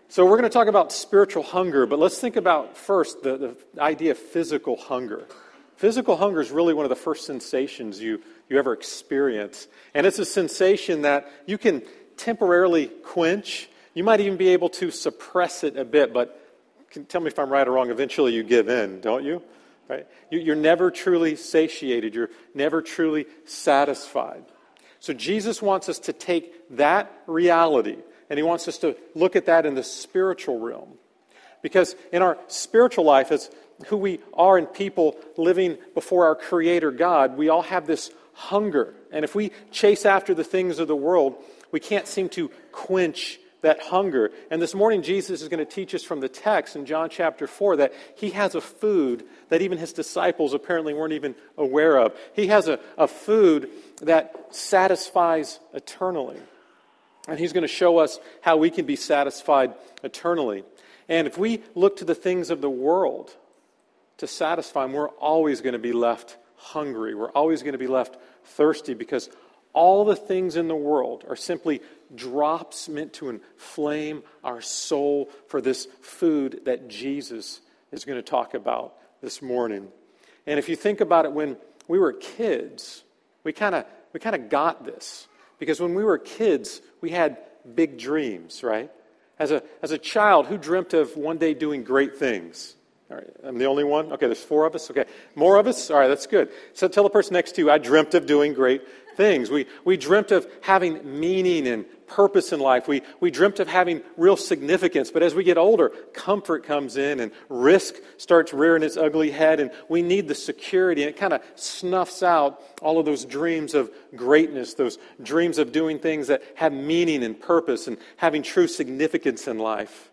So we're going to talk about spiritual hunger, but let's think about first the idea of physical hunger. Physical hunger is really one of the first sensations you ever experience. And it's a sensation that you can temporarily quench. You might even be able to suppress it a bit, but tell me if I'm right or wrong, eventually you give in, don't you? Right? You're never truly satiated. You're never truly satisfied. So Jesus wants us to take that reality, and he wants us to look at that in the spiritual realm. Because in our spiritual life, as who we are and people living before our Creator God, we all have this hunger. And if we chase after the things of the world, we can't seem to quench that hunger. And this morning, Jesus is going to teach us from the text in John chapter 4 that he has a food that even his disciples apparently weren't even aware of. He has a food that satisfies eternally. And he's going to show us how we can be satisfied eternally. And if we look to the things of the world to satisfy them, we're always going to be left hungry. We're always going to be left thirsty because all the things in the world are simply drops meant to inflame our soul for this food that Jesus is going to talk about this morning. And if you think about it, when we were kids, we kind of got this. Because when we were kids, we had big dreams, right? As a child, who dreamt of one day doing great things? All right, I'm the only one? Okay, there's 4 of us? Okay, more of us? All right, that's good. So tell the person next to you, I dreamt of doing great things. We dreamt of having meaning and purpose in life. We dreamt of having real significance. But as we get older, comfort comes in and risk starts rearing its ugly head. And we need the security. And it kind of snuffs out all of those dreams of greatness, those dreams of doing things that have meaning and purpose and having true significance in life.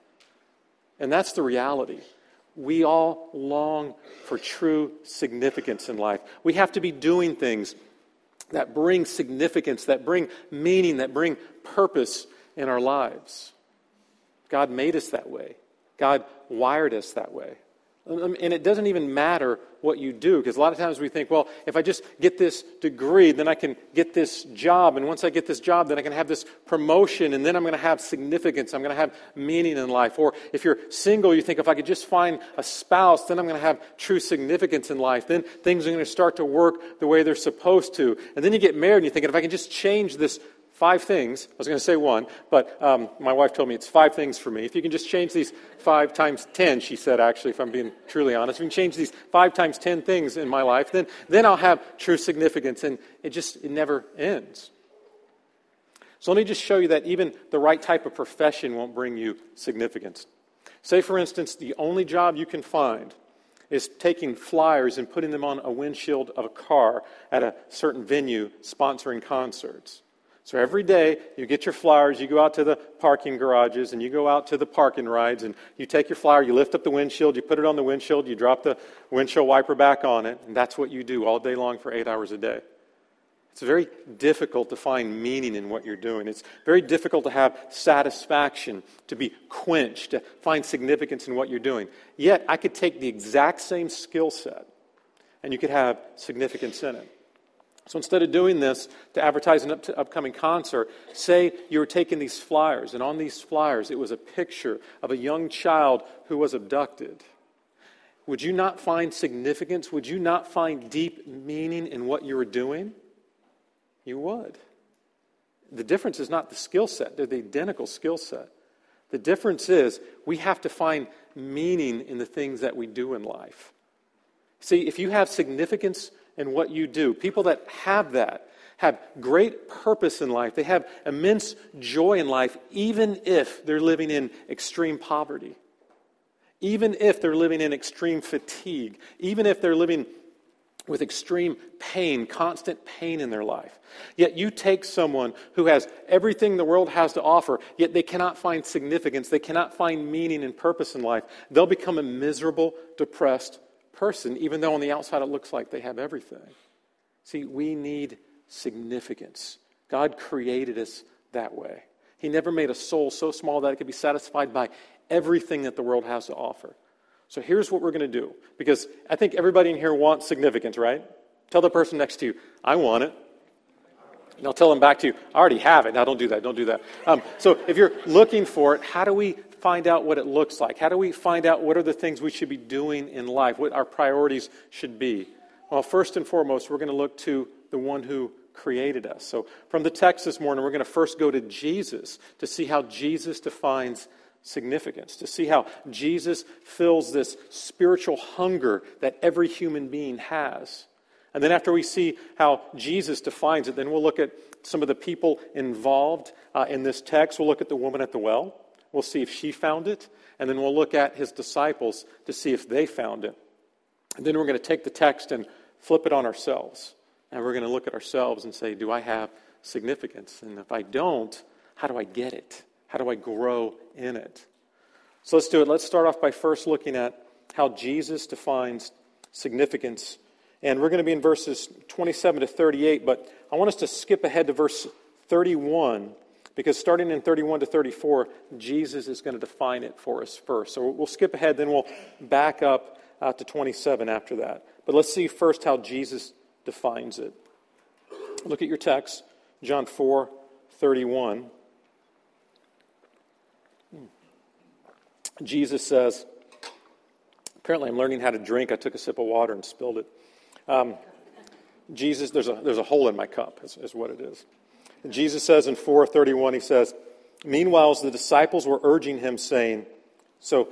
And that's the reality. We all long for true significance in life. We have to be doing things that bring significance, that bring meaning, that bring purpose in our lives. God made us that way. God wired us that way. And it doesn't even matter what you do, because a lot of times we think, well, if I just get this degree, then I can get this job, and once I get this job, then I can have this promotion, and then I'm going to have significance, I'm going to have meaning in life. Or if you're single, you think, if I could just find a spouse, then I'm going to have true significance in life. Then things are going to start to work the way they're supposed to. And then you get married, and you're thinking, if I can just change this 5 things. I was going to say 1, but my wife told me it's 5 things for me. If you can just change these 5 times 10, she said, actually, if I'm being truly honest, if you can change these 5 times 10 things in my life, then I'll have true significance. And it never ends. So let me just show you that even the right type of profession won't bring you significance. Say, for instance, the only job you can find is taking flyers and putting them on a windshield of a car at a certain venue sponsoring concerts. So every day, you get your flyers, you go out to the parking garages, and you go out to the parking rides, and you take your flyer, you lift up the windshield, you put it on the windshield, you drop the windshield wiper back on it, and that's what you do all day long for 8 hours a day. It's very difficult to find meaning in what you're doing. It's very difficult to have satisfaction, to be quenched, to find significance in what you're doing. Yet, I could take the exact same skill set, and you could have significance in it. So instead of doing this to advertise an upcoming concert, say you were taking these flyers, and on these flyers it was a picture of a young child who was abducted. Would you not find significance? Would you not find deep meaning in what you were doing? You would. The difference is not the skill set. They're the identical skill set. The difference is we have to find meaning in the things that we do in life. See, if you have significance in what you do, people that have that have great purpose in life. They have immense joy in life, even if they're living in extreme poverty. Even if they're living in extreme fatigue. Even if they're living with extreme pain, constant pain in their life. Yet you take someone who has everything the world has to offer, yet they cannot find significance, they cannot find meaning and purpose in life. They'll become a miserable, depressed person, even though on the outside it looks like they have everything. See, we need significance. God created us that way. He never made a soul so small that it could be satisfied by everything that the world has to offer. So here's what we're going to do, because I think everybody in here wants significance, right? Tell the person next to you, I want it. And I'll tell them back to you, I already have it. Now don't do that. So if you're looking for it, how do we find out what it looks like? How do we find out what are the things we should be doing in life, what our priorities should be? Well, first and foremost, we're going to look to the one who created us. So from the text this morning, we're going to first go to Jesus to see how Jesus defines significance, to see how Jesus fills this spiritual hunger that every human being has. And then after we see how Jesus defines it, then we'll look at some of the people involved in this text. We'll look at the woman at the well. We'll see if she found it. And then we'll look at his disciples to see if they found it. And then we're going to take the text and flip it on ourselves. And we're going to look at ourselves and say, do I have significance? And if I don't, how do I get it? How do I grow in it? So let's do it. Let's start off by first looking at how Jesus defines significance. And we're going to be in verses 27 to 38, but I want us to skip ahead to verse 31, because starting in 31 to 34, Jesus is going to define it for us first. So we'll skip ahead, then we'll back up to 27 after that. But let's see first how Jesus defines it. Look at your text, John 4:31. Jesus says, apparently I'm learning how to drink. I took a sip of water and spilled it. Jesus, there's a hole in my cup, is what it is. And Jesus says in 4:31, he says, meanwhile, the disciples were urging him, saying, so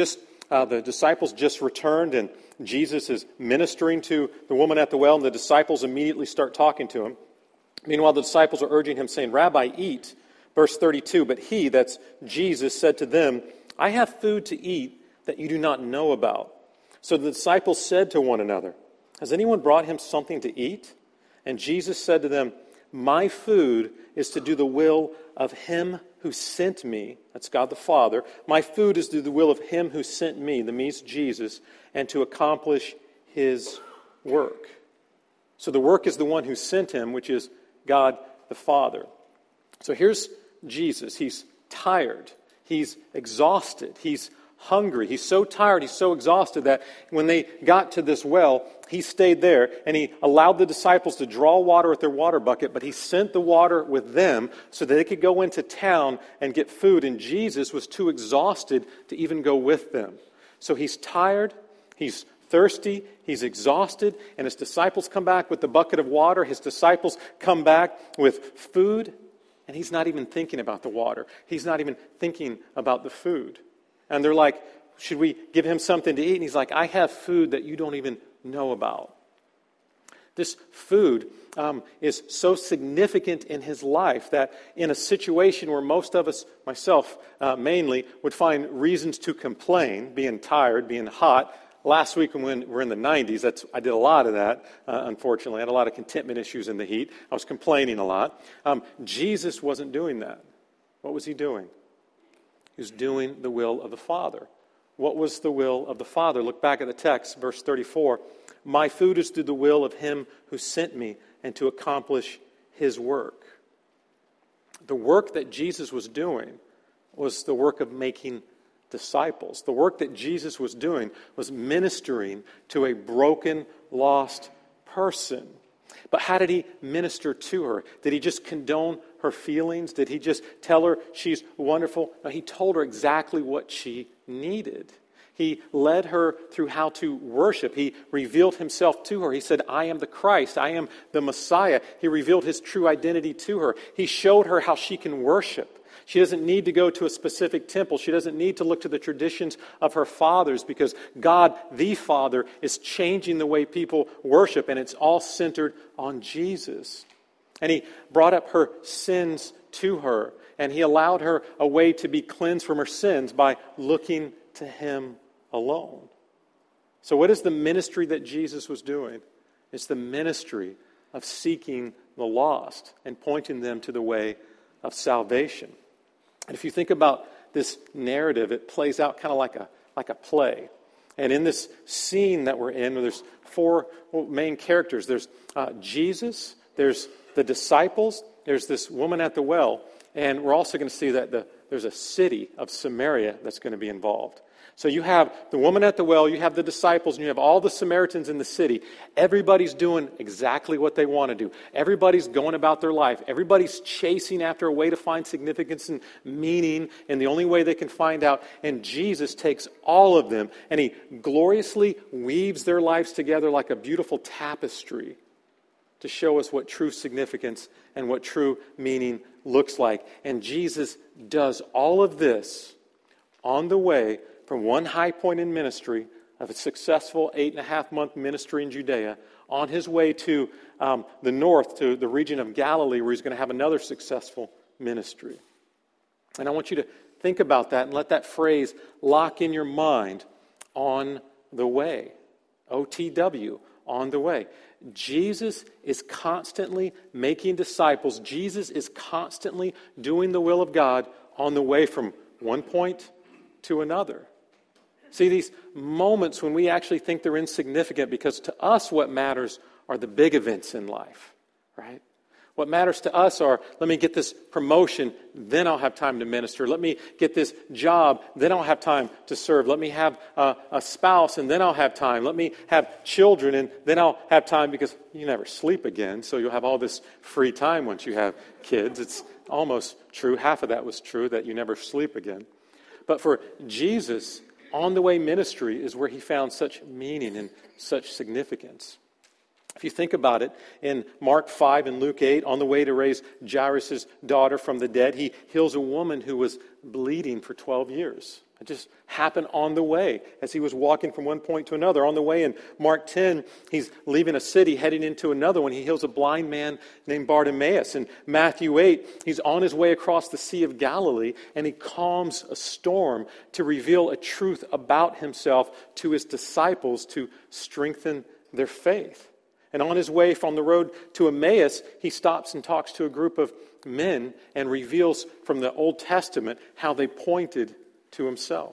the disciples just returned, and Jesus is ministering to the woman at the well, and the disciples immediately start talking to him. Meanwhile, the disciples are urging him, saying, Rabbi, eat. Verse 32, but he, that's Jesus, said to them, I have food to eat that you do not know about. So the disciples said to one another, has anyone brought him something to eat? And Jesus said to them, my food is to do the will of him who sent me. That's God the Father. My food is to do the will of him who sent me, the me's Jesus, and to accomplish his work. So the work is the one who sent him, which is God the Father. So here's Jesus. He's tired. He's exhausted. He's hungry. He's so tired. He's so exhausted that when they got to this well, he stayed there and he allowed the disciples to draw water with their water bucket, but he sent the water with them so that they could go into town and get food. And Jesus was too exhausted to even go with them. So he's tired. He's thirsty. He's exhausted. And his disciples come back with the bucket of water. His disciples come back with food. And he's not even thinking about the water. He's not even thinking about the food. And they're like, should we give him something to eat? And he's like, I have food that you don't even know about. This food is so significant in his life that in a situation where most of us, myself mainly, would find reasons to complain, being tired, being hot. Last week when we were in the 90s, I did a lot of that, unfortunately. I had a lot of contentment issues in the heat. I was complaining a lot. Jesus wasn't doing that. What was he doing? He was doing the will of the Father. What was the will of the Father? Look back at the text, verse 34. My food is to do the will of him who sent me and to accomplish his work. The work that Jesus was doing was the work of making disciples. The work that Jesus was doing was ministering to a broken, lost person. But how did he minister to her? Did he just condone her feelings? Did he just tell her she's wonderful? No, he told her exactly what she needed. He led her through how to worship. He revealed himself to her. He said, I am the Christ. I am the Messiah. He revealed his true identity to her. He showed her how she can worship. She doesn't need to go to a specific temple. She doesn't need to look to the traditions of her fathers because God, the Father, is changing the way people worship, and it's all centered on Jesus. And he brought up her sins to her, and he allowed her a way to be cleansed from her sins by looking to him alone. So what is the ministry that Jesus was doing? It's the ministry of seeking the lost and pointing them to the way of salvation. And if you think about this narrative, it plays out kind of like a play. And in this scene that we're in, there's four main characters. There's Jesus, there's the disciples, there's this woman at the well, and we're also going to see that the there's a city of Samaria that's going to be involved. So you have the woman at the well, you have the disciples, and you have all the Samaritans in the city. Everybody's doing exactly what they want to do. Everybody's going about their life. Everybody's chasing after a way to find significance and meaning in the only way they can find out. And Jesus takes all of them and he gloriously weaves their lives together like a beautiful tapestry to show us what true significance and what true meaning looks like. And Jesus does all of this on the way from one high point in ministry of a successful 8.5-month ministry in Judea on his way to the north, to the region of Galilee, where he's going to have another successful ministry. And I want you to think about that and let that phrase lock in your mind, on the way. OTW, on the way. Jesus is constantly making disciples. Jesus is constantly doing the will of God on the way from one point to another. See, these moments when we actually think they're insignificant, because to us what matters are the big events in life, right? What matters to us are, let me get this promotion, then I'll have time to minister. Let me get this job, then I'll have time to serve. Let me have a spouse, and then I'll have time. Let me have children, and then I'll have time, because you never sleep again, so you'll have all this free time once you have kids. It's almost true. Half of that was true, that you never sleep again. But for Jesus, on-the-way ministry is where he found such meaning and such significance. If you think about it, in Mark 5 and Luke 8, on the way to raise Jairus' daughter from the dead, he heals a woman who was bleeding for 12 years. It just happened on the way as he was walking from one point to another. On the way in Mark 10, he's leaving a city, heading into another one. He heals a blind man named Bartimaeus. In Matthew 8, he's on his way across the Sea of Galilee, and he calms a storm to reveal a truth about himself to his disciples to strengthen their faith. And on his way from the road to Emmaus, he stops and talks to a group of men and reveals from the Old Testament how they pointed to himself.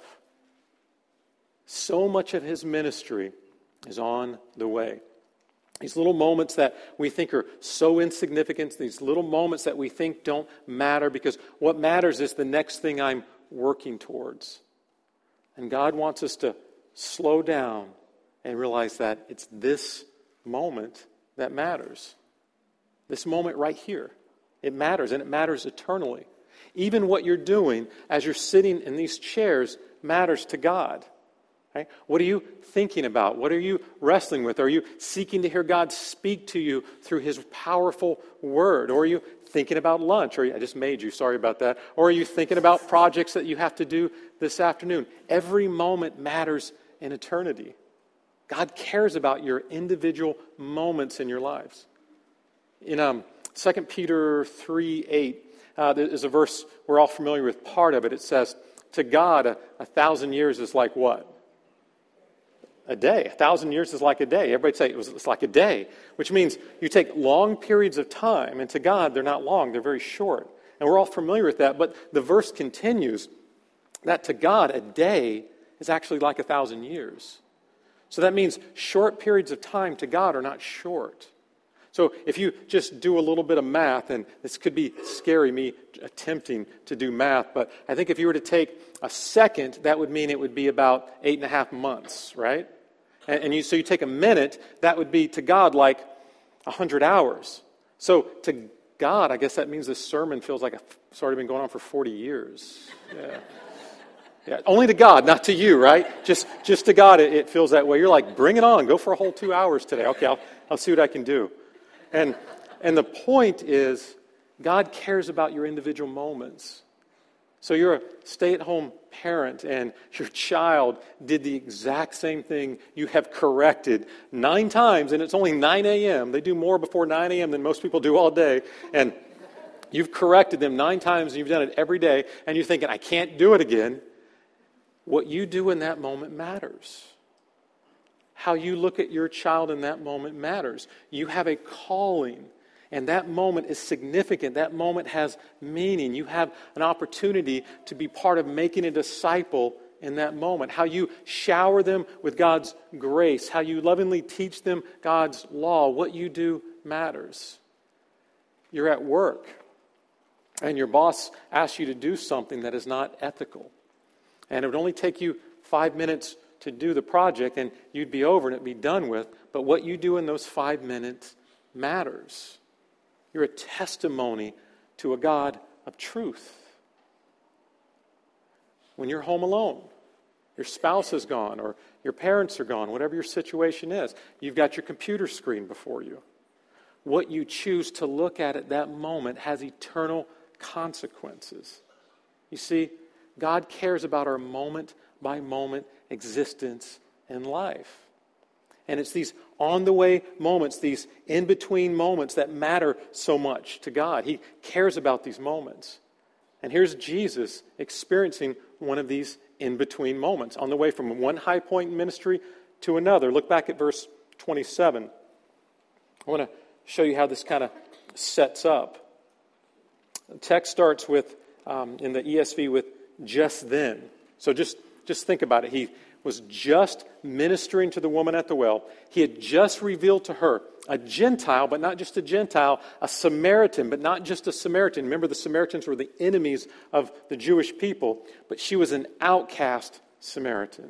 So much of his ministry is on the way. These little moments that we think are so insignificant, these little moments that we think don't matter, because what matters is the next thing I'm working towards. And God wants us to slow down and realize that it's this moment that matters. This moment right here. It matters, and it matters eternally. Even what you're doing as you're sitting in these chairs matters to God. Right? What are you thinking about? What are you wrestling with? Are you seeking to hear God speak to you through his powerful word? Or are you thinking about lunch? Or I just made you, sorry about that. Or are you thinking about projects that you have to do this afternoon? Every moment matters in eternity. God cares about your individual moments in your lives. In 2 Peter 3:8, there is a verse we're all familiar with, part of it. It says, to God, 1,000 years is like what? A day. 1,000 years is like a day. Everybody say it's like a day, which means you take long periods of time, and to God, they're not long, they're very short. And we're all familiar with that, but the verse continues that to God, a day is actually like 1,000 years. So that means short periods of time to God are not short. So if you just do a little bit of math, and this could be scary, me attempting to do math, but I think if you were to take a second, that would mean it would be about 8.5 months, right? So you take a minute, that would be to God like 100 hours. So to God, I guess that means this sermon feels like it's already been going on for 40 years. Yeah, only to God, not to you, right? Just to God, it feels that way. You're like, bring it on, go for a whole 2 hours today. Okay, I'll see what I can do. And the point is, God cares about your individual moments. So you're a stay-at-home parent, and your child did the exact same thing you have corrected 9 times, and it's only 9 a.m. They do more before 9 a.m. than most people do all day. And you've corrected them 9 times, and you've done it every day, and you're thinking, I can't do it again. What you do in that moment matters. How you look at your child in that moment matters. You have a calling, and that moment is significant. That moment has meaning. You have an opportunity to be part of making a disciple in that moment. How you shower them with God's grace. How you lovingly teach them God's law. What you do matters. You're at work. and your boss asks you to do something that is not ethical, and it would only take you 5 minutes to do the project, and you'd be over and it'd be done with, but what you do in those 5 minutes matters. You're a testimony to a God of truth. When you're home alone, your spouse is gone, or your parents are gone, whatever your situation is, you've got your computer screen before you. What you choose to look at that moment has eternal consequences. You see, God cares about our moment-by-moment existence in life. And it's these on-the-way moments, these in-between moments that matter so much to God. He cares about these moments. And here's Jesus experiencing one of these in-between moments, on the way from one high point in ministry to another. Look back at verse 27. I want to show you how this kind of sets up. The text starts with, in the ESV, with just then. So just think about it. He was just ministering to the woman at the well. He had just revealed to her a Gentile, but not just a Gentile, a Samaritan, but not just a Samaritan. Remember, the Samaritans were the enemies of the Jewish people, but she was an outcast Samaritan.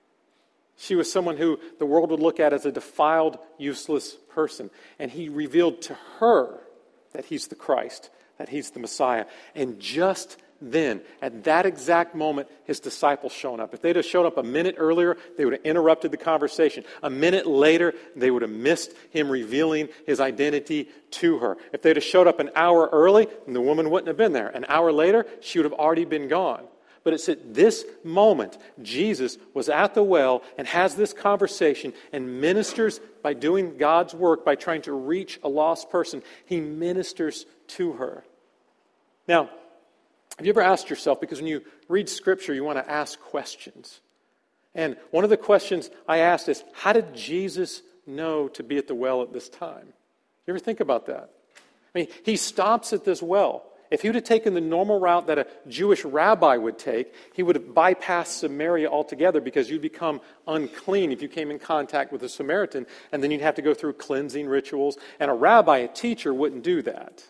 She was someone who the world would look at as a defiled, useless person. And he revealed to her that he's the Christ, that he's the Messiah. And just then, at that exact moment, his disciples shown up. If they'd have shown up a minute earlier, they would have interrupted the conversation. A minute later, they would have missed him revealing his identity to her. If they'd have showed up an hour early, the woman wouldn't have been there. An hour later, she would have already been gone. But it's at this moment, Jesus was at the well and has this conversation and ministers by doing God's work, by trying to reach a lost person. He ministers to her. Now, have you ever asked yourself, because when you read Scripture, you want to ask questions. And one of the questions I asked is, how did Jesus know to be at the well at this time? You ever think about that? I mean, he stops at this well. If he would have taken the normal route that a Jewish rabbi would take, he would have bypassed Samaria altogether, because you'd become unclean if you came in contact with a Samaritan, and then you'd have to go through cleansing rituals. And a rabbi, a teacher, wouldn't do that.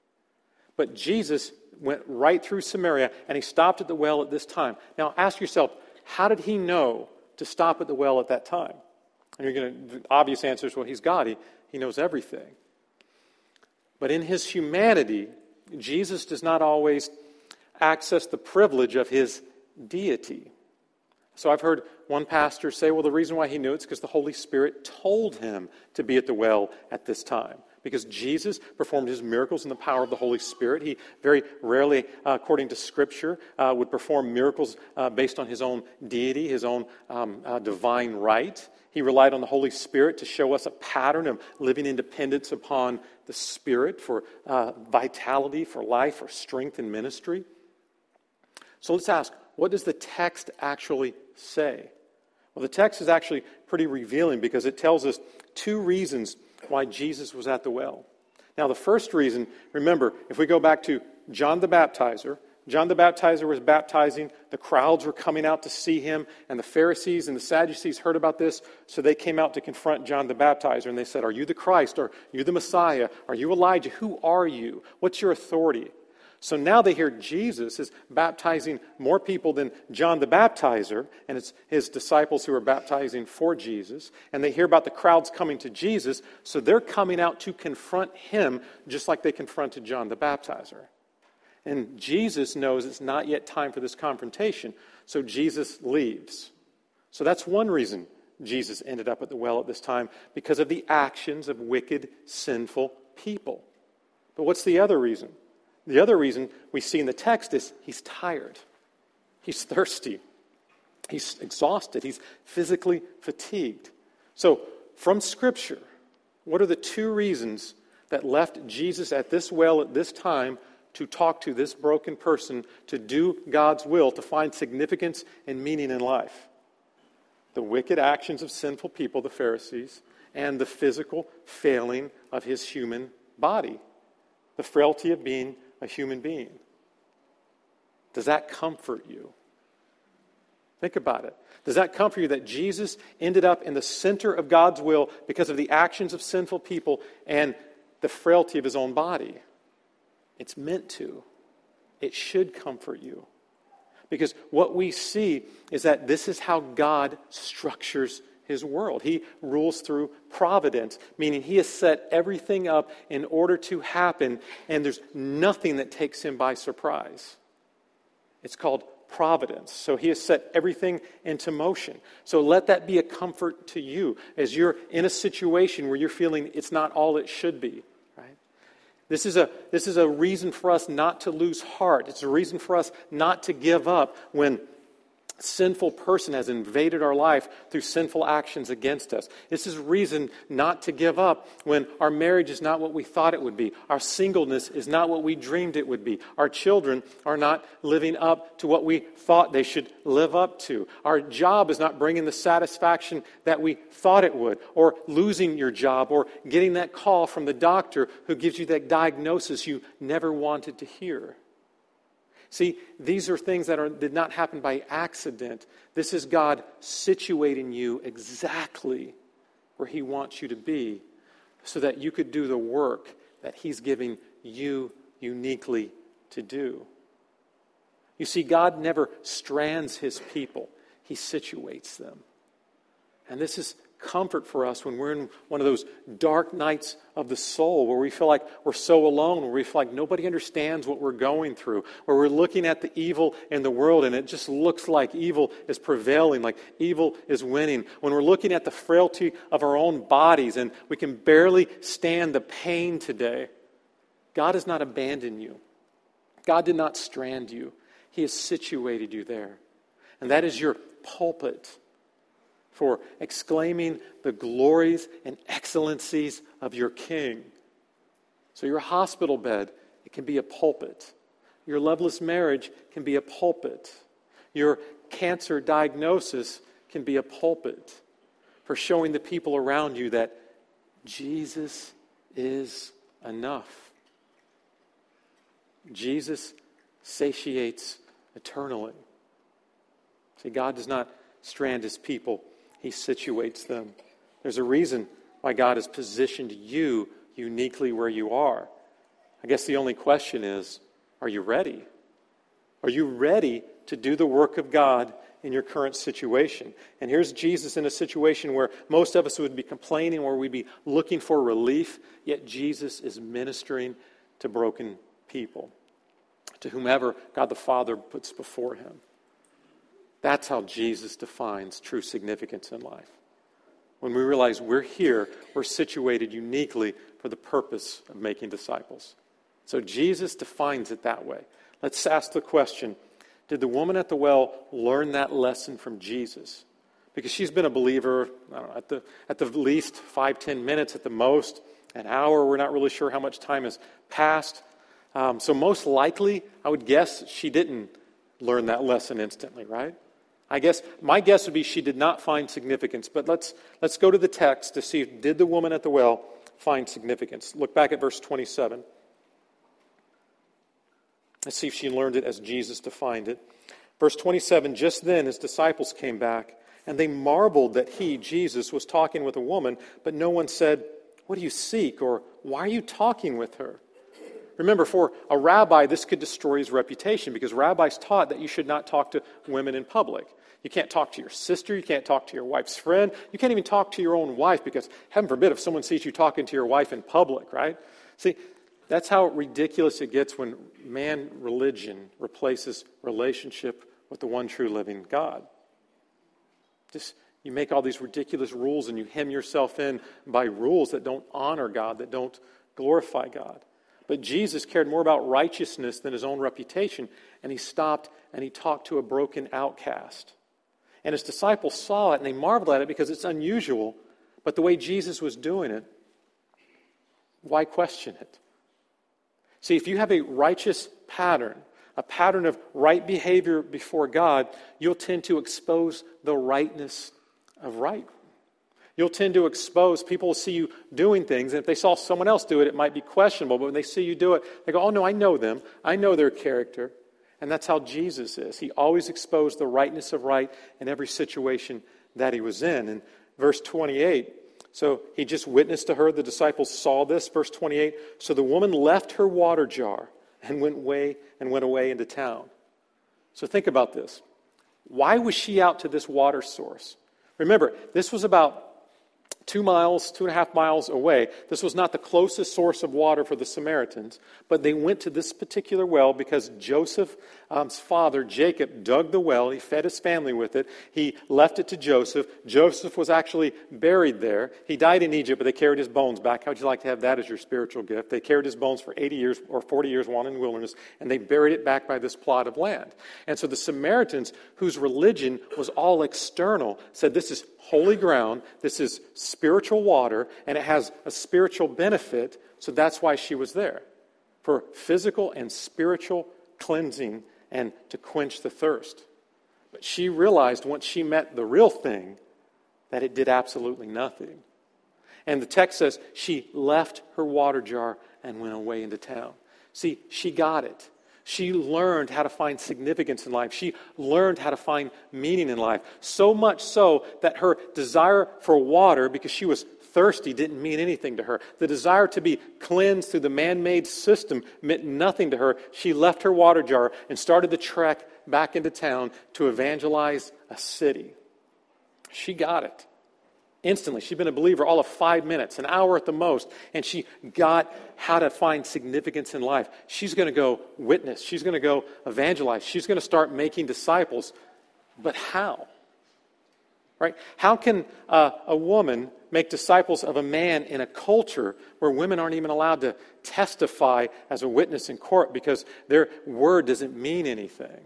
But Jesus went right through Samaria, and he stopped at the well at this time. Now ask yourself, how did he know to stop at the well at that time? And the obvious answer is, well, he's God. He knows everything. But in his humanity, Jesus does not always access the privilege of his deity. So I've heard one pastor say, well, the reason why he knew it's because the Holy Spirit told him to be at the well at this time. Because Jesus performed his miracles in the power of the Holy Spirit. He very rarely, according to Scripture, would perform miracles based on his own deity, his own divine right. He relied on the Holy Spirit to show us a pattern of living in dependence upon the Spirit for vitality, for life, for strength in ministry. So let's ask, what does the text actually say? Well, the text is actually pretty revealing, because it tells us two reasons why Jesus was at the well. Now, the first reason, remember, if we go back to John the Baptizer was baptizing, the crowds were coming out to see him, and the Pharisees and the Sadducees heard about this, so they came out to confront John the Baptizer, and they said, are you the Christ? Are you the Messiah? Are you Elijah? Who are you? What's your authority? So now they hear Jesus is baptizing more people than John the Baptizer, and it's his disciples who are baptizing for Jesus. And they hear about the crowds coming to Jesus, so they're coming out to confront him just like they confronted John the Baptizer. And Jesus knows it's not yet time for this confrontation, so Jesus leaves. So that's one reason Jesus ended up at the well at this time, because of the actions of wicked, sinful people. But what's the other reason? The other reason we see in the text is he's tired. He's thirsty. He's exhausted. He's physically fatigued. So, from Scripture, what are the two reasons that left Jesus at this well at this time to talk to this broken person, to do God's will, to find significance and meaning in life? The wicked actions of sinful people, the Pharisees, and the physical failing of his human body. The frailty of being a human being. Does that comfort you? Think about it. Does that comfort you that Jesus ended up in the center of God's will because of the actions of sinful people and the frailty of his own body? It's meant to. it should comfort you. Because what we see is that this is how God structures His world. He rules through providence, meaning He has set everything up in order to happen, and there's nothing that takes Him by surprise. It's called providence. So He has set everything into motion. So let that be a comfort to you as you're in a situation where you're feeling it's not all it should be. Right? This is a reason for us not to lose heart. It's a reason for us not to give up when sinful person has invaded our life through sinful actions against us. This is reason not to give up when our marriage is not what we thought it would be. Our singleness is not what we dreamed it would be. Our children are not living up to what we thought they should live up to. Our job is not bringing the satisfaction that we thought it would. Or losing your job, or getting that call from the doctor who gives you that diagnosis you never wanted to hear. See, these are things that did not happen by accident. This is God situating you exactly where He wants you to be so that you could do the work that He's giving you uniquely to do. You see, God never strands His people. He situates them. And this is comfort for us when we're in one of those dark nights of the soul where we feel like we're so alone, where we feel like nobody understands what we're going through, where we're looking at the evil in the world and it just looks like evil is prevailing, like evil is winning. When we're looking at the frailty of our own bodies and we can barely stand the pain today, God has not abandoned you. God did not strand you. He has situated you there. And that is your pulpit for exclaiming the glories and excellencies of your King. So your hospital bed, it can be a pulpit. Your loveless marriage can be a pulpit. Your cancer diagnosis can be a pulpit for showing the people around you that Jesus is enough. Jesus satiates eternally. See, God does not strand His people. He situates them. There's a reason why God has positioned you uniquely where you are. I guess the only question is, are you ready? Are you ready to do the work of God in your current situation? And here's Jesus in a situation where most of us would be complaining, where we'd be looking for relief, yet Jesus is ministering to broken people, to whomever God the Father puts before Him. That's how Jesus defines true significance in life. When we realize we're here, we're situated uniquely for the purpose of making disciples. So Jesus defines it that way. Let's ask the question, did the woman at the well learn that lesson from Jesus? Because she's been a believer, I don't know, at the least 5-10 minutes, at the most an hour. We're not really sure how much time has passed. So most likely, I would guess she didn't learn that lesson instantly, right? My guess would be she did not find significance. But let's go to the text to see, did the woman at the well find significance? Look back at verse 27. Let's see if she learned it as Jesus defined it. Verse 27, just then His disciples came back, and they marveled that He, Jesus, was talking with a woman, but no one said, "What do you seek?" or "Why are you talking with her?" Remember, for a rabbi, this could destroy his reputation because rabbis taught that you should not talk to women in public. You can't talk to your sister. You can't talk to your wife's friend. You can't even talk to your own wife because, heaven forbid, if someone sees you talking to your wife in public, right? See, that's how ridiculous it gets when man religion replaces relationship with the one true living God. You make all these ridiculous rules and you hem yourself in by rules that don't honor God, that don't glorify God. But Jesus cared more about righteousness than His own reputation, and He stopped and He talked to a broken outcast. And His disciples saw it and they marveled at it because it's unusual, but the way Jesus was doing it, why question it? See, if you have a righteous pattern, a pattern of right behavior before God, you'll tend to expose the rightness of right. You'll tend to expose, people will see you doing things, and if they saw someone else do it, it might be questionable, but when they see you do it, they go, "Oh no, I know them. I know their character." And that's how Jesus is. He always exposed the rightness of right in every situation that He was in. And verse 28, so He just witnessed to her, the disciples saw this. Verse 28, so the woman left her water jar and went away into town. So think about this. Why was she out to this water source? Remember, this was about 2.5 miles away. This was not the closest source of water for the Samaritans, but they went to this particular well because Joseph's father, Jacob, dug the well. He fed his family with it. He left it to Joseph. Joseph was actually buried there. He died in Egypt, but they carried his bones back. How would you like to have that as your spiritual gift? They carried his bones for 80 years or 40 years wandering in the wilderness, and they buried it back by this plot of land. And so the Samaritans, whose religion was all external, said this is holy ground, this is spiritual water, and it has a spiritual benefit, so that's why she was there, for physical and spiritual cleansing and to quench the thirst. But she realized once she met the real thing that it did absolutely nothing. And the text says she left her water jar and went away into town. See, she got it. She learned how to find significance in life. She learned how to find meaning in life. So much so that her desire for water, because she was thirsty, didn't mean anything to her. The desire to be cleansed through the man-made system meant nothing to her. She left her water jar and started the trek back into town to evangelize a city. She got it. Instantly. She'd been a believer all of 5 minutes, an hour at the most, and she got how to find significance in life. She's going to go witness. She's going to go evangelize. She's going to start making disciples. But how? Right? How can a woman make disciples of a man in a culture where women aren't even allowed to testify as a witness in court because their word doesn't mean anything?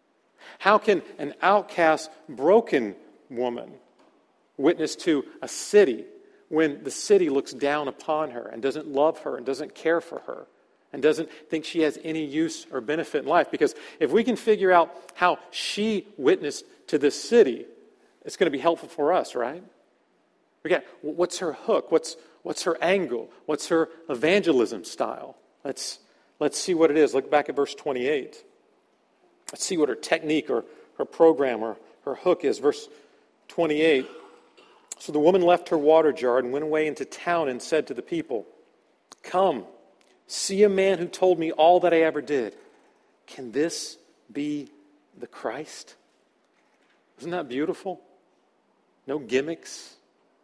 How can an outcast, broken woman witness to a city when the city looks down upon her and doesn't love her and doesn't care for her and doesn't think she has any use or benefit in life? Because if we can figure out how she witnessed to this city, it's going to be helpful for us, right? Again, what's her hook? What's her angle? What's her evangelism style? Let's see what it is. Look back at verse 28. Let's see what her technique or her program or her hook is. Verse 28. So the woman left her water jar and went away into town and said to the people, "Come, see a man who told me all that I ever did. Can this be the Christ?" Isn't that beautiful? No gimmicks,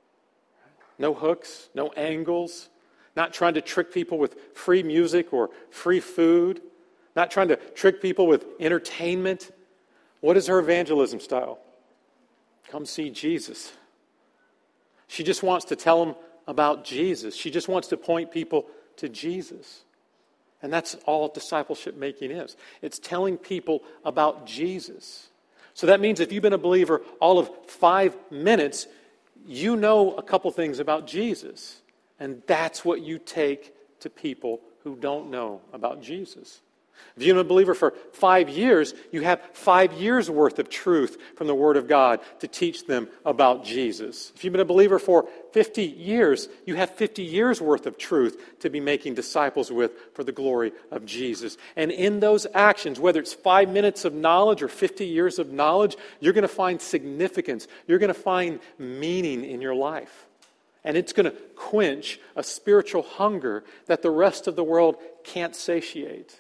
no hooks, no angles, not trying to trick people with free music or free food, not trying to trick people with entertainment. What is her evangelism style? Come see Jesus. She just wants to tell them about Jesus. She just wants to point people to Jesus. And that's all discipleship making is. It's telling people about Jesus. So that means if you've been a believer all of 5 minutes, you know a couple things about Jesus. And that's what you take to people who don't know about Jesus. If you've been a believer for 5 years, you have 5 years worth of truth from the Word of God to teach them about Jesus. If you've been a believer for 50 years, you have 50 years worth of truth to be making disciples with for the glory of Jesus. And in those actions, whether it's 5 minutes of knowledge or 50 years of knowledge, you're going to find significance. You're going to find meaning in your life. And it's going to quench a spiritual hunger that the rest of the world can't satiate.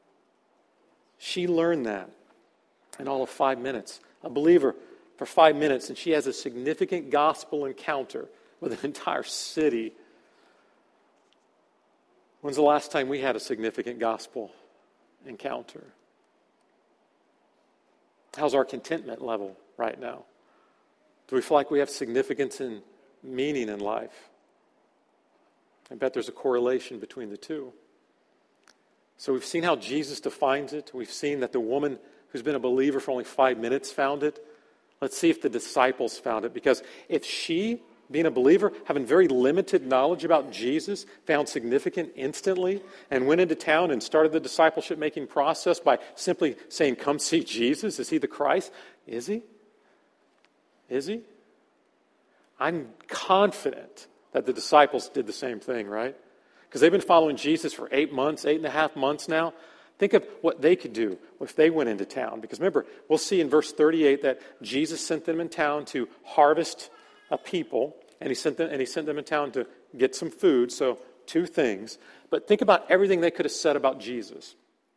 She learned that in all of 5 minutes. A believer for 5 minutes, and she has a significant gospel encounter with an entire city. When's the last time we had a significant gospel encounter? How's our contentment level right now? Do we feel like we have significance and meaning in life? I bet there's a correlation between the two. So we've seen how Jesus defines it. We've seen that the woman who's been a believer for only 5 minutes found it. Let's see if the disciples found it. Because if she, being a believer, having very limited knowledge about Jesus, found significant instantly and went into town and started the discipleship-making process by simply saying, "Come see Jesus. Is he the Christ?" Is he? Is he? I'm confident that the disciples did the same thing, right? Because they've been following Jesus for 8 months, 8.5 months now. Think of what they could do if they went into town. Because remember, we'll see in verse 38 that Jesus sent them in town to harvest a people, and he sent them in town to get some food. So 2 things. But think about everything they could have said about Jesus.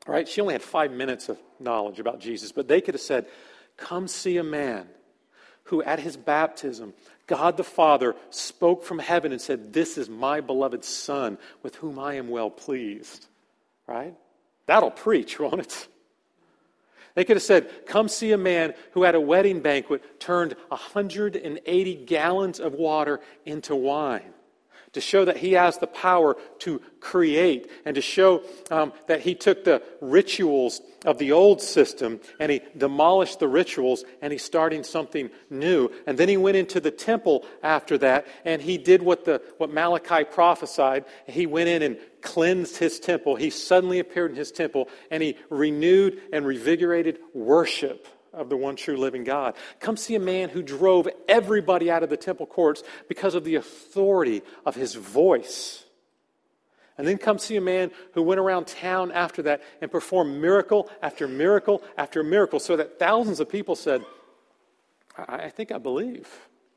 Right? She only had 5 minutes of knowledge about Jesus, but they could have said, come see a man who at his baptism, God the Father spoke from heaven and said, this is my beloved Son with whom I am well pleased. Right? That'll preach, won't it? They could have said, come see a man who at a wedding banquet turned 180 gallons of water into wine, to show that he has the power to create, and to show that he took the rituals of the old system and he demolished the rituals and he's starting something new. And then he went into the temple after that and he did what Malachi prophesied. He went in and cleansed his temple. He suddenly appeared in his temple and he renewed and revigorated worship of the one true living God. Come see a man who drove everybody out of the temple courts because of the authority of his voice. And then come see a man who went around town after that and performed miracle after miracle after miracle, so that thousands of people said, I think I believe.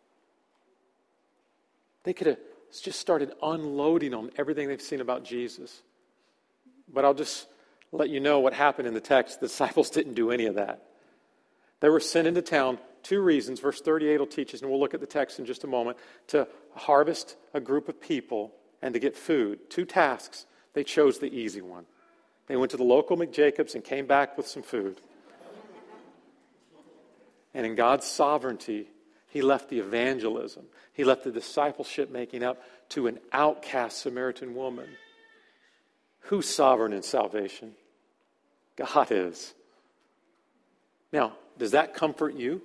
They could have just started unloading on everything they've seen about Jesus. But I'll just let you know what happened in the text. The disciples didn't do any of that. They were sent into town, 2 reasons. Verse 38 will teach us, and we'll look at the text in just a moment, to harvest a group of people and to get food. 2 tasks. They chose the easy one. They went to the local McJacobs and came back with some food. And in God's sovereignty, he left the evangelism. He left the discipleship making up to an outcast Samaritan woman. Who's sovereign in salvation? God is. Now, does that comfort you?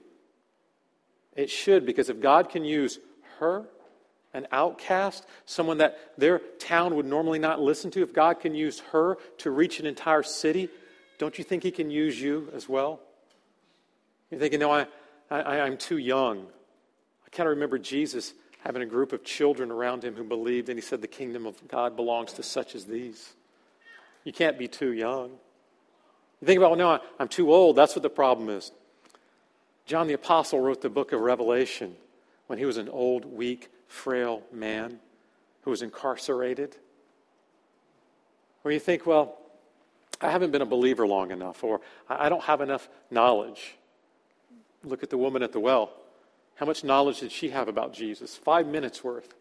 It should, because if God can use her, an outcast, someone that their town would normally not listen to, if God can use her to reach an entire city, don't you think he can use you as well? You're thinking, no, I'm too young. I can't remember Jesus having a group of children around him who believed, and he said the kingdom of God belongs to such as these. You can't be too young. You think about, well, no, I'm too old. That's what the problem is. John the Apostle wrote the book of Revelation when he was an old, weak, frail man who was incarcerated. Where you think, well, I haven't been a believer long enough, or I don't have enough knowledge. Look at the woman at the well. How much knowledge did she have about Jesus? 5 minutes worth.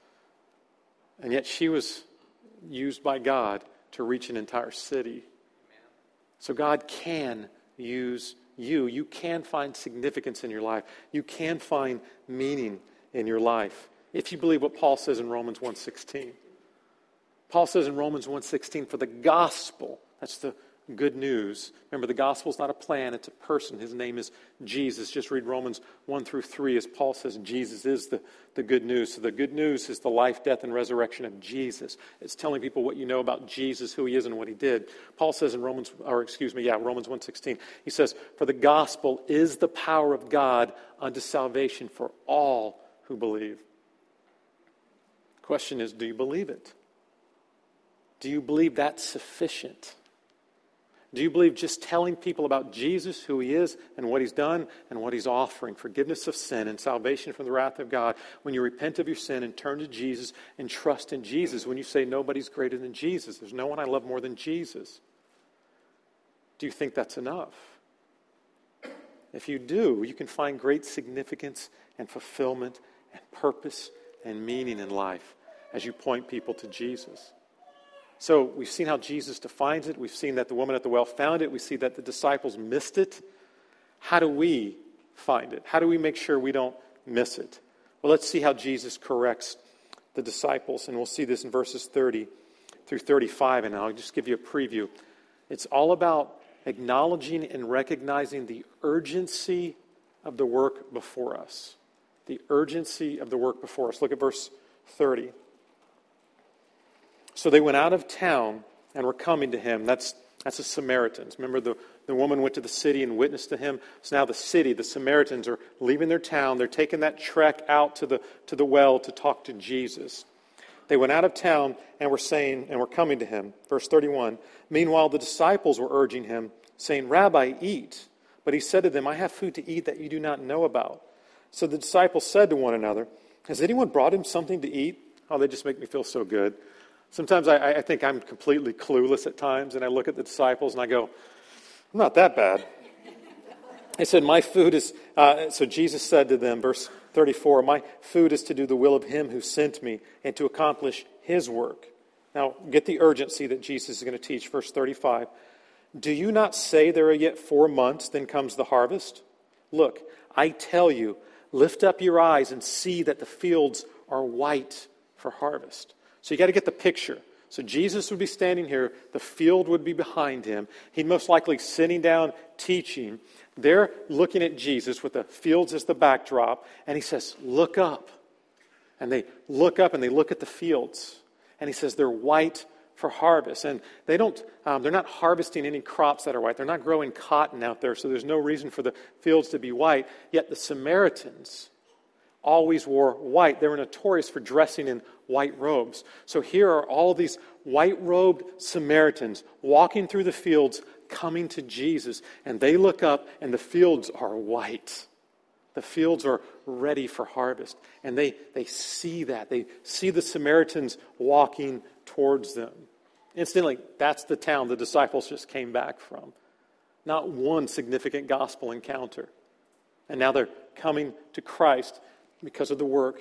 And yet she was used by God to reach an entire city. So God can use you. You can find significance in your life. You can find meaning in your life if you believe what Paul says in Romans 1:16. Paul says in Romans 1:16, for the gospel, that's the good news. Remember, the gospel is not a plan, it's a person. His name is Jesus. Just read Romans 1-3 as Paul says Jesus is the good news. So the good news is the life, death, and resurrection of Jesus. It's telling people what you know about Jesus, who he is, and what he did. Paul says in Romans 1:16, he says, for the gospel is the power of God unto salvation for all who believe. The question is, do you believe it? Do you believe that's sufficient? Do you believe just telling people about Jesus, who he is, and what he's done, and what he's offering, forgiveness of sin and salvation from the wrath of God, when you repent of your sin and turn to Jesus and trust in Jesus, when you say nobody's greater than Jesus, there's no one I love more than Jesus, do you think that's enough? If you do, you can find great significance and fulfillment and purpose and meaning in life as you point people to Jesus. So we've seen how Jesus defines it. We've seen that the woman at the well found it. We see that the disciples missed it. How do we find it? How do we make sure we don't miss it? Well, let's see how Jesus corrects the disciples. And we'll see this in verses 30 through 35. And I'll just give you a preview. It's all about acknowledging and recognizing the urgency of the work before us. The urgency of the work before us. Look at verse 30. So they went out of town and were coming to him. That's the Samaritans. Remember, the woman went to the city and witnessed to him. So now the city, the Samaritans, are leaving their town. They're taking that trek out to the well to talk to Jesus. They went out of town and were coming to him. Verse 31. Meanwhile, the disciples were urging him, saying, Rabbi, eat. But he said to them, I have food to eat that you do not know about. So the disciples said to one another, has anyone brought him something to eat? Oh, they just make me feel so good. Sometimes I think I'm completely clueless at times, and I look at the disciples and I go, I'm not that bad. He said, my food is, so Jesus said to them, verse 34, my food is to do the will of him who sent me and to accomplish his work. Now, get the urgency that Jesus is going to teach. Verse 35, do you not say there are yet 4 months, then comes the harvest? Look, I tell you, lift up your eyes and see that the fields are white for harvest. So you got to get the picture. So Jesus would be standing here. The field would be behind him. He'd most likely sitting down teaching. They're looking at Jesus with the fields as the backdrop. And he says, look up. And they look up and they look at the fields. And he says they're white for harvest. And they're not harvesting any crops that are white. They're not growing cotton out there. So there's no reason for the fields to be white. Yet the Samaritans always wore white. They were notorious for dressing in white robes. So here are all these white-robed Samaritans walking through the fields, coming to Jesus. And they look up, and the fields are white. The fields are ready for harvest. And they see that. They see the Samaritans walking towards them. Incidentally, that's the town the disciples just came back from. Not one significant gospel encounter. And now they're coming to Christ because of the work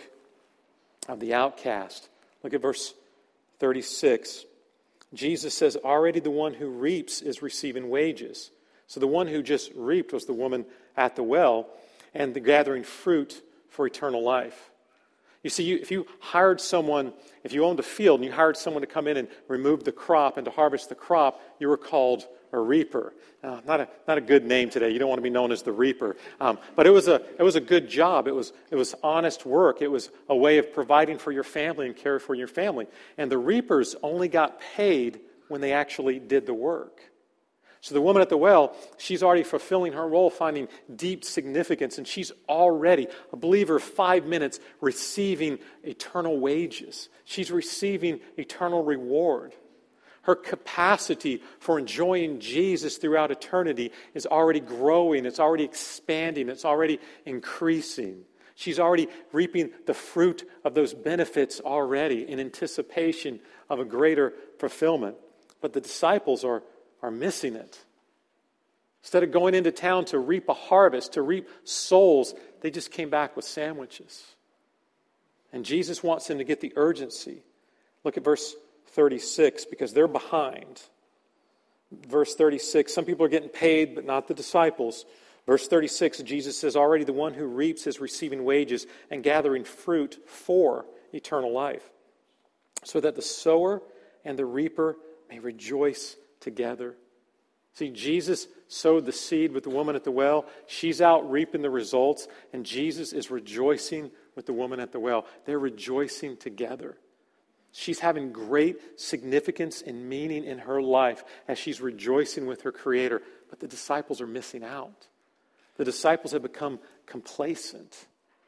of the outcast. Look at verse 36. Jesus says, already the one who reaps is receiving wages. So the one who just reaped was the woman at the well, and the gathering fruit for eternal life. You see, if you hired someone, if you owned a field and you hired someone to come in and remove the crop and to harvest the crop, you were called a reaper. Not a good name today. You don't want to be known as the reaper. But it was a good job. It was honest work. It was a way of providing for your family and care for your family. And the reapers only got paid when they actually did the work. So the woman at the well, she's already fulfilling her role, finding deep significance, and she's already, a believer, 5 minutes, receiving eternal wages. She's receiving eternal reward. Her capacity for enjoying Jesus throughout eternity is already growing, it's already expanding, it's already increasing. She's already reaping the fruit of those benefits already in anticipation of a greater fulfillment. But the disciples are missing it. Instead of going into town to reap a harvest, to reap souls, they just came back with sandwiches. And Jesus wants them to get the urgency. Look at verse 36, because they're behind. Verse 36, some people are getting paid, but not the disciples. Verse 36, Jesus says, already the one who reaps is receiving wages and gathering fruit for eternal life, so that the sower and the reaper may rejoice together. See, Jesus sowed the seed with the woman at the well. She's out reaping the results, and Jesus is rejoicing with the woman at the well. They're rejoicing together. She's having great significance and meaning in her life as she's rejoicing with her Creator. But the disciples are missing out. The disciples have become complacent.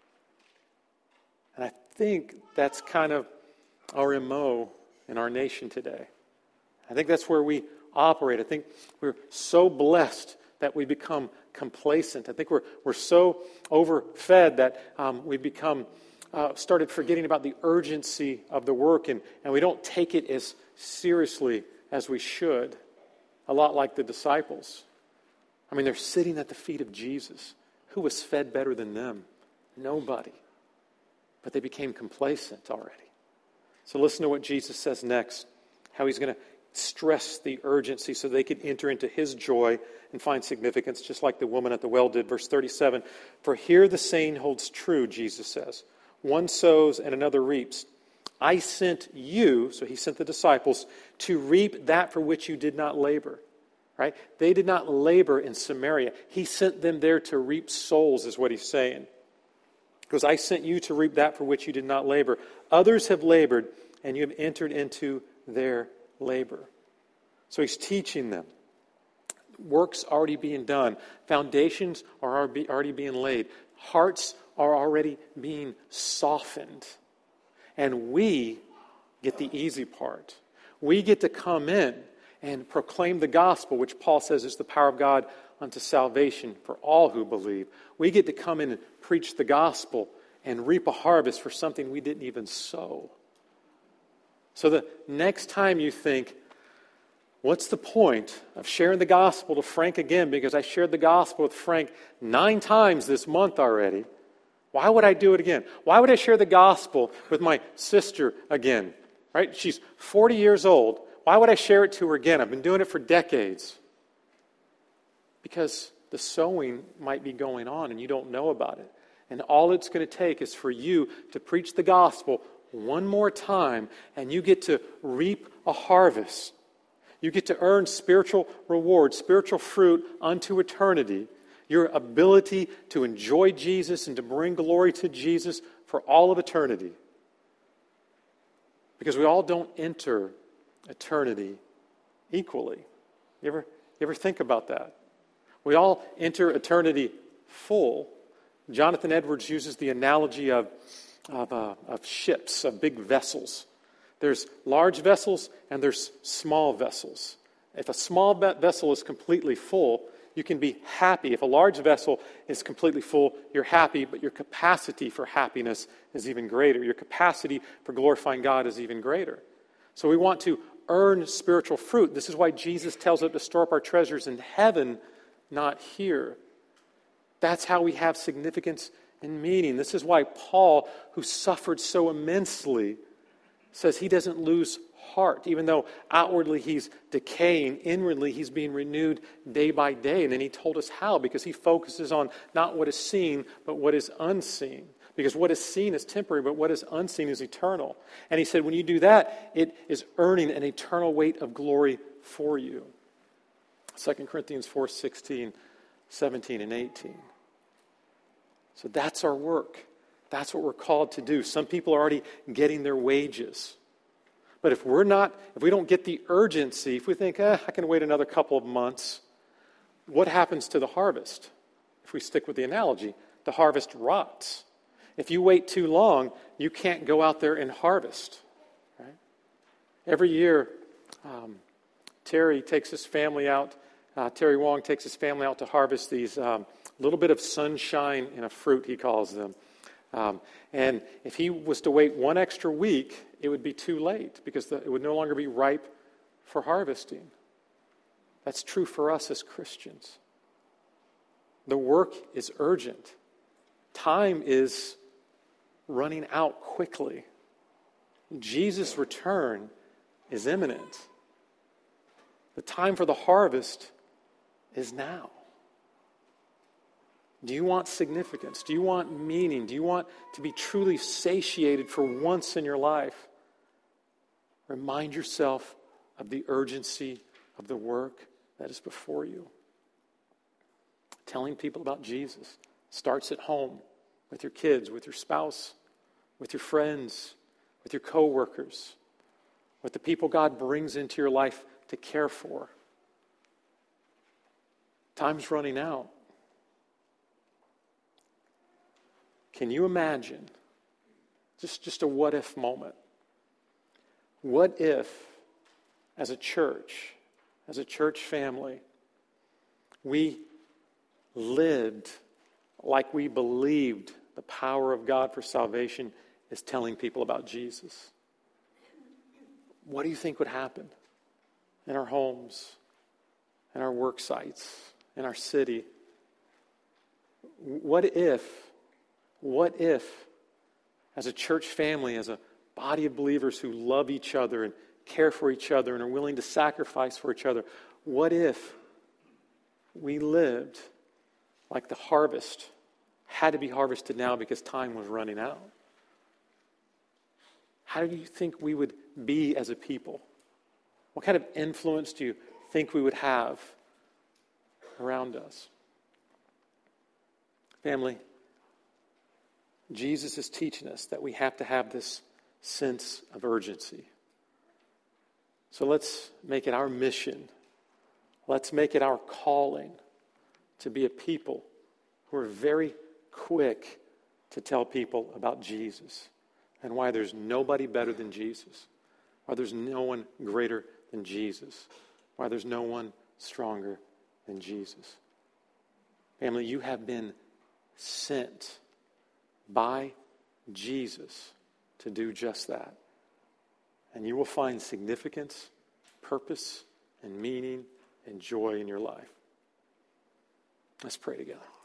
And I think that's kind of our MO in our nation today. I think that's where we operate. I think we're so blessed that we become complacent. I think we're so overfed that we become started forgetting about the urgency of the work, and we don't take it as seriously as we should. A lot like the disciples. I mean, they're sitting at the feet of Jesus. Who was fed better than them? Nobody. But they became complacent already. So listen to what Jesus says next. How he's going to stress the urgency so they could enter into his joy and find significance, just like the woman at the well did. Verse 37, for here the saying holds true, Jesus says. One sows and another reaps. I sent you, so he sent the disciples, to reap that for which you did not labor. Right? They did not labor in Samaria. He sent them there to reap souls, is what he's saying. Because I sent you to reap that for which you did not labor. Others have labored, and you have entered into their labor. So he's teaching them. Work's already being done. Foundations are already being laid. Hearts are already being softened. And we get the easy part. We get to come in and proclaim the gospel, which Paul says is the power of God unto salvation for all who believe. We get to come in and preach the gospel and reap a harvest for something we didn't even sow. So the next time you think, what's the point of sharing the gospel to Frank again, because I shared the gospel with Frank 9 times this month already? Why would I do it again? Why would I share the gospel with my sister again? Right? She's 40 years old. Why would I share it to her again? I've been doing it for decades. Because the sowing might be going on and you don't know about it. And all it's going to take is for you to preach the gospel one more time, and you get to reap a harvest. You get to earn spiritual reward, spiritual fruit unto eternity. Your ability to enjoy Jesus and to bring glory to Jesus for all of eternity. Because we all don't enter eternity equally. You ever think about that? We all enter eternity full. Jonathan Edwards uses the analogy of ships, of big vessels. There's large vessels and there's small vessels. If a small vessel is completely full, you can be happy. If a large vessel is completely full, you're happy, but your capacity for happiness is even greater. Your capacity for glorifying God is even greater. So we want to earn spiritual fruit. This is why Jesus tells us to store up our treasures in heaven, not here. That's how we have significance and meaning. This is why Paul, who suffered so immensely, says he doesn't lose heart. Even though outwardly he's decaying, inwardly he's being renewed day by day. And then he told us how, because he focuses on not what is seen, but what is unseen. Because what is seen is temporary, but what is unseen is eternal. And he said, when you do that, it is earning an eternal weight of glory for you. 2 Corinthians 4:16, 17, and 18. So that's our work. That's what we're called to do. Some people are already getting their wages. But if we don't get the urgency, if we think, I can wait another couple of months, what happens to the harvest? If we stick with the analogy, the harvest rots. If you wait too long, you can't go out there and harvest. Right? Every year, Terry takes his family out. Terry Wong takes his family out to harvest these little bit of sunshine in a fruit, he calls them. And if he was to wait one extra week, it would be too late because it would no longer be ripe for harvesting. That's true for us as Christians. The work is urgent. Time is running out quickly. Jesus' return is imminent. The time for the harvest is now. Do you want significance? Do you want meaning? Do you want to be truly satiated for once in your life? Remind yourself of the urgency of the work that is before you. Telling people about Jesus starts at home, with your kids, with your spouse, with your friends, with your coworkers, with the people God brings into your life to care for. Time's running out. Can you imagine, just a what-if moment, what if, as a church family, we lived like we believed the power of God for salvation is telling people about Jesus? What do you think would happen in our homes, in our work sites, in our city? What if, as a church family, as a body of believers who love each other and care for each other and are willing to sacrifice for each other, what if we lived like the harvest had to be harvested now because time was running out? How do you think we would be as a people? What kind of influence do you think we would have around us? Family, Jesus is teaching us that we have to have this sense of urgency. So let's make it our mission. Let's make it our calling to be a people who are very quick to tell people about Jesus and why there's nobody better than Jesus, why there's no one greater than Jesus, why there's no one stronger than Jesus. Family, you have been sent by Jesus to do just that. and you will find significance, purpose, and meaning and joy in your life. Let's pray together.